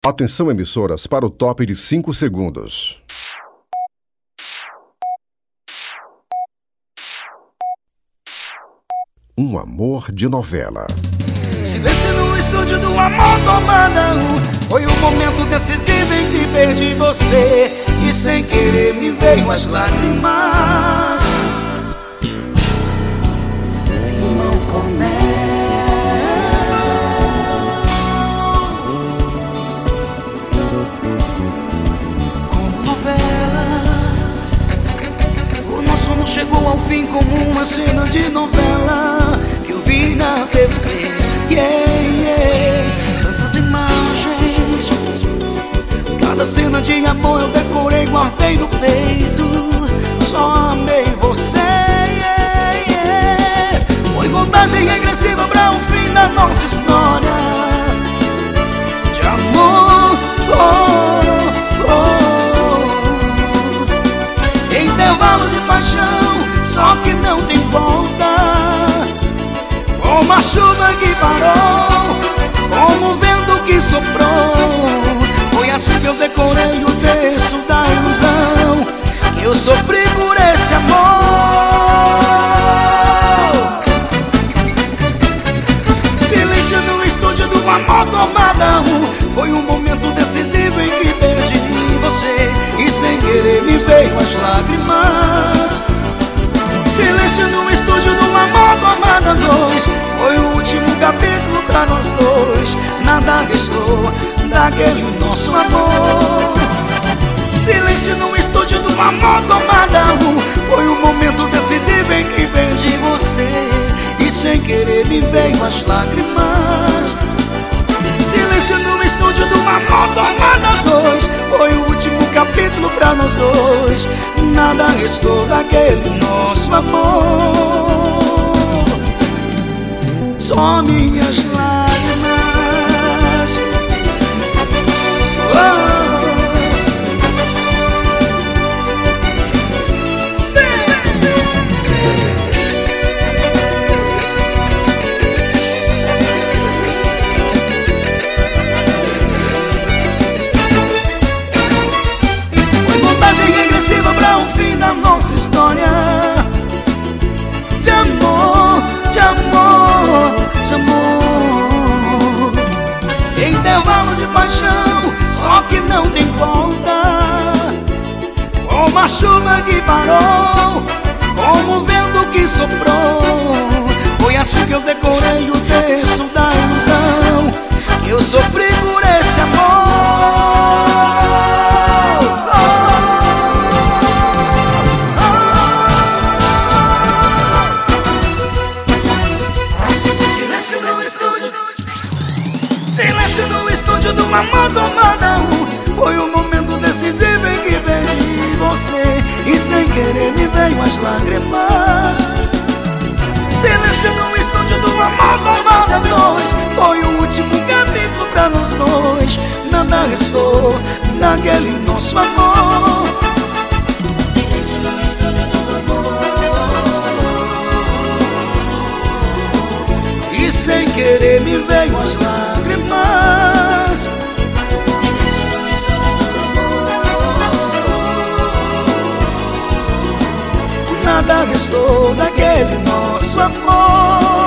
Atenção, emissoras, para o top de 5 segundos. Um amor de novela. Silêncio no estúdio do amor tomada. Foi o momento decisivo em que perdi você, e sem querer me veio as lágrimas. Não como novela, o nosso amor chegou ao fim como uma cena de novela que eu vi na TV. Tantas imagens, cada cena de amor eu decorei, guardei no peito. Só amei você. Foi contagem regressiva pra o fim da nossa história de amor. Intervalo de paixão, só que não tem volta. Como a chuva que parou, como o vento que soprou. Foi assim que eu decorei o texto da ilusão que eu sofri por esse amor. Silêncio no estúdio do amor tomada. Foi um momento decisivo em que perdi você, e sem querer me veio as lágrimas. Silêncio no estúdio do amor tomada 2. Foi o último capítulo pra nós dois. Nada restou daquele nosso amor. Silêncio no estúdio do amor tomada 1. Foi o momento decisivo em que perdi você, e sem querer me veio as lágrimas. Silêncio no estúdio do amor tomada 2. Foi o último capítulo pra nós dois. Nada restou daquele nosso amor, só minhas lágrimas. Foi montagem regressiva pra o fim da nossa história de amor, de amor, de amor. Intervalo de paixão, só que não tem volta. Como a chuva que parou, como o vento que soprou. Foi assim que eu decorei o texto da ilusão que eu sofri por esse amor. Silêncio no estúdio do amor tomada 1. Foi o momento decisivo em que perdi você, e sem querer me veio as lágrimas. Silêncio no estúdio do amor tomada 2. Foi o último capítulo pra nós dois. Nada restou daquele nosso amor. Silêncio no estúdio do amor, e sem querer me veio as lágrimas. Silêncio no estúdio do amor, nada restou daquele nosso amor.